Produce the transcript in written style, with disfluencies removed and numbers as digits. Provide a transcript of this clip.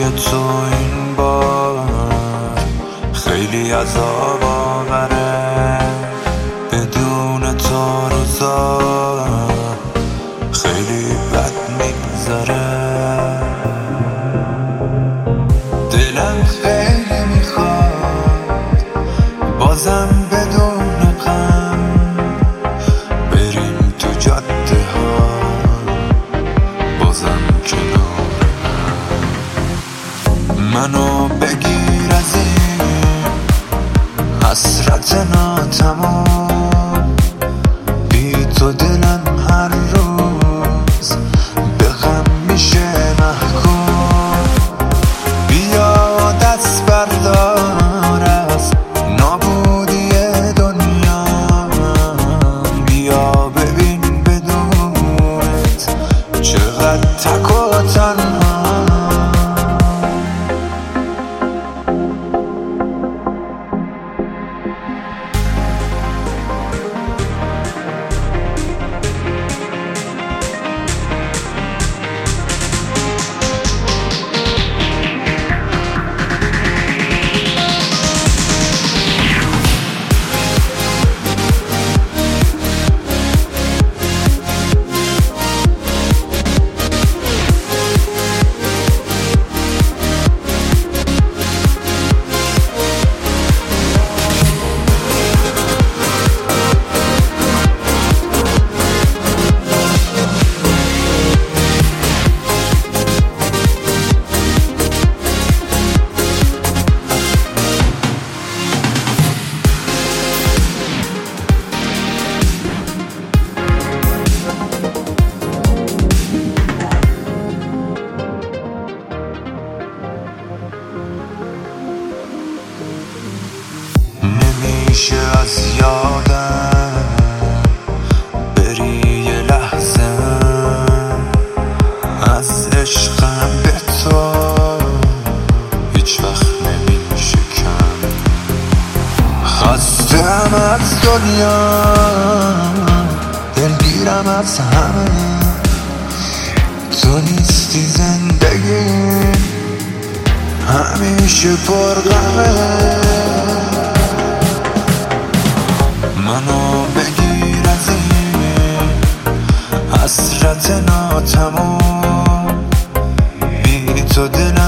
روی تو این بار خیلی عذاب آوره، بدون تو روزا خیلی بد میگذره. دلم خیلی میخواد بازم بدون غم بریم تو جاده ها بازم کنار منو بگیر از این حسرت ناتمام. بی تو دلم هر روز به غم میشه محکوم. بیا دست بردار از نابودی دنیا، بیا ببین بدونت چقدر تک و تنها. نمیشه از یادم بری یه لحظه، از عشقم به تو هیچ وقت نمیشه کم. خستم از دنیا، دلگیرم از همه، تو نیستی زندگی همیشه پرغمه. منو بگیر از این حسرت ناتمام، بی تو دلم